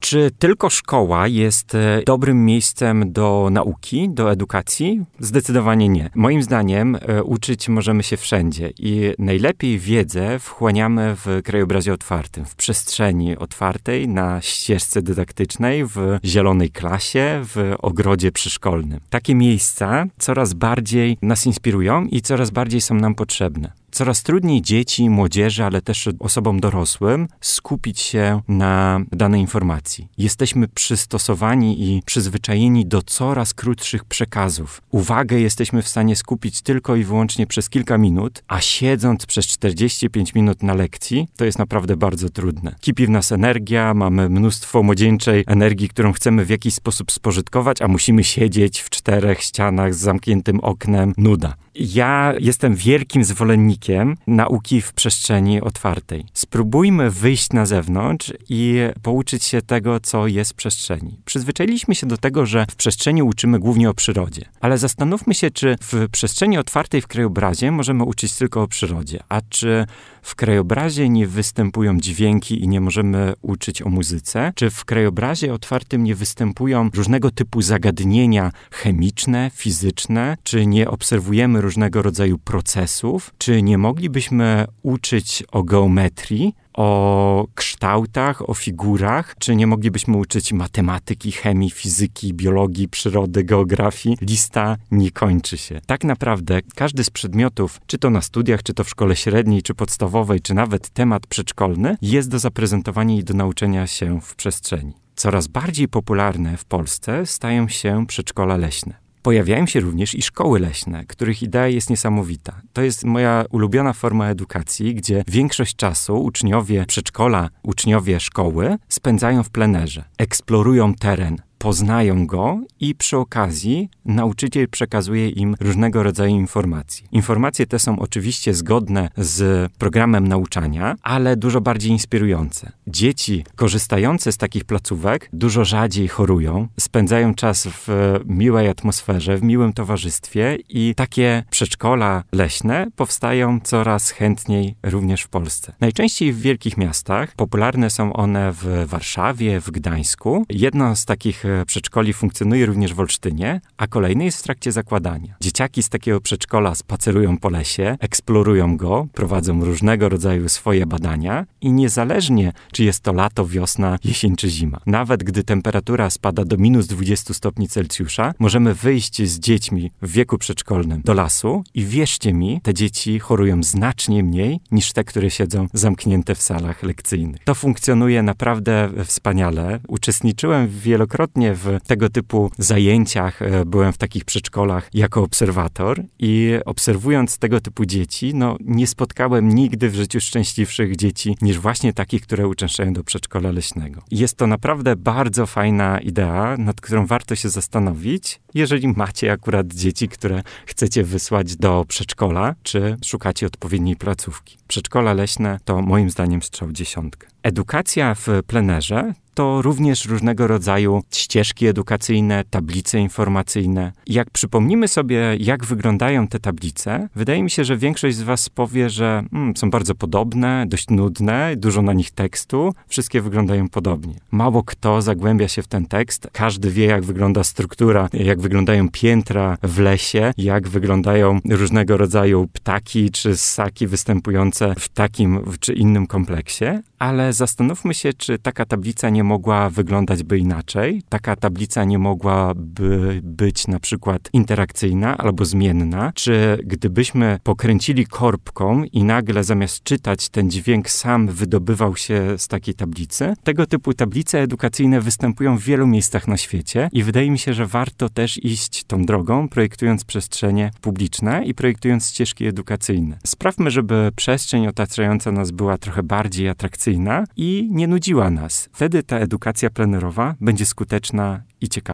Czy tylko szkoła jest dobrym miejscem do nauki, do edukacji? Zdecydowanie nie. Moim zdaniem uczyć możemy się wszędzie i najlepiej wiedzę wchłaniamy w krajobrazie otwartym, w przestrzeni otwartej, na ścieżce dydaktycznej, w zielonej klasie, w ogrodzie przyszkolnym. Takie miejsca coraz bardziej nas inspirują i coraz bardziej są nam potrzebne. Coraz trudniej dzieci, młodzieży, ale też osobom dorosłym skupić się na danej informacji. Jesteśmy przystosowani i przyzwyczajeni do coraz krótszych przekazów. Uwagę jesteśmy w stanie skupić tylko i wyłącznie przez kilka minut, a siedząc przez 45 minut na lekcji, to jest naprawdę bardzo trudne. Kipi w nas energia, mamy mnóstwo młodzieńczej energii, którą chcemy w jakiś sposób spożytkować, a musimy siedzieć w czterech ścianach z zamkniętym oknem. Nuda. Ja jestem wielkim zwolennikiem nauki w przestrzeni otwartej. Spróbujmy wyjść na zewnątrz i pouczyć się tego, co jest w przestrzeni. Przyzwyczailiśmy się do tego, że w przestrzeni uczymy głównie o przyrodzie. Ale zastanówmy się, czy w przestrzeni otwartej w krajobrazie możemy uczyć tylko o przyrodzie, a czy w krajobrazie nie występują dźwięki i nie możemy uczyć o muzyce? Czy w krajobrazie otwartym nie występują różnego typu zagadnienia chemiczne, fizyczne? Czy nie obserwujemy różnego rodzaju procesów? Czy nie moglibyśmy uczyć o geometrii, o kształtach, o figurach? Czy nie moglibyśmy uczyć matematyki, chemii, fizyki, biologii, przyrody, geografii? Lista nie kończy się. Tak naprawdę każdy z przedmiotów, czy to na studiach, czy to w szkole średniej, czy podstawowej, czy nawet temat przedszkolny, jest do zaprezentowania i do nauczenia się w przestrzeni. Coraz bardziej popularne w Polsce stają się przedszkola leśne. Pojawiają się również i szkoły leśne, których idea jest niesamowita. To jest moja ulubiona forma edukacji, gdzie większość czasu uczniowie przedszkola, uczniowie szkoły spędzają w plenerze, eksplorują teren, poznają go i przy okazji nauczyciel przekazuje im różnego rodzaju informacje. Informacje te są oczywiście zgodne z programem nauczania, ale dużo bardziej inspirujące. Dzieci korzystające z takich placówek dużo rzadziej chorują, spędzają czas w miłej atmosferze, w miłym towarzystwie i takie przedszkola leśne powstają coraz chętniej również w Polsce. Najczęściej w wielkich miastach, popularne są one w Warszawie, w Gdańsku. Jedno z takich przedszkoli funkcjonuje również w Olsztynie, a kolejny jest w trakcie zakładania. Dzieciaki z takiego przedszkola spacerują po lesie, eksplorują go, prowadzą różnego rodzaju swoje badania i niezależnie, czy jest to lato, wiosna, jesień czy zima, nawet gdy temperatura spada do -20 stopni Celsjusza, możemy wyjść z dziećmi w wieku przedszkolnym do lasu i wierzcie mi, te dzieci chorują znacznie mniej niż te, które siedzą zamknięte w salach lekcyjnych. To funkcjonuje naprawdę wspaniale. Uczestniczyłem wielokrotnie w tego typu zajęciach, byłem w takich przedszkolach jako obserwator i obserwując tego typu dzieci, nie spotkałem nigdy w życiu szczęśliwszych dzieci niż właśnie takich, które uczęszczają do przedszkola leśnego. Jest to naprawdę bardzo fajna idea, nad którą warto się zastanowić, jeżeli macie akurat dzieci, które chcecie wysłać do przedszkola, czy szukacie odpowiedniej placówki. Przedszkola leśne to moim zdaniem strzał 10. Edukacja w plenerze to również różnego rodzaju ścieżki edukacyjne, tablice informacyjne. Jak przypomnimy sobie, jak wyglądają te tablice, wydaje mi się, że większość z was powie, że są bardzo podobne, dość nudne, dużo na nich tekstu, wszystkie wyglądają podobnie. Mało kto zagłębia się w ten tekst, każdy wie, jak wygląda struktura, jak wyglądają piętra w lesie, jak wyglądają różnego rodzaju ptaki czy ssaki występujące w takim czy innym kompleksie, ale zastanówmy się, czy taka tablica nie mogła wyglądać by inaczej. Taka tablica nie mogłaby być na przykład interakcyjna albo zmienna. Czy gdybyśmy pokręcili korbką i nagle zamiast czytać ten dźwięk sam wydobywał się z takiej tablicy? Tego typu tablice edukacyjne występują w wielu miejscach na świecie i wydaje mi się, że warto też iść tą drogą, projektując przestrzenie publiczne i projektując ścieżki edukacyjne. Sprawmy, żeby przestrzeń otaczająca nas była trochę bardziej atrakcyjna i nie nudziła nas. Wtedy ta edukacja plenerowa będzie skuteczna i ciekawa.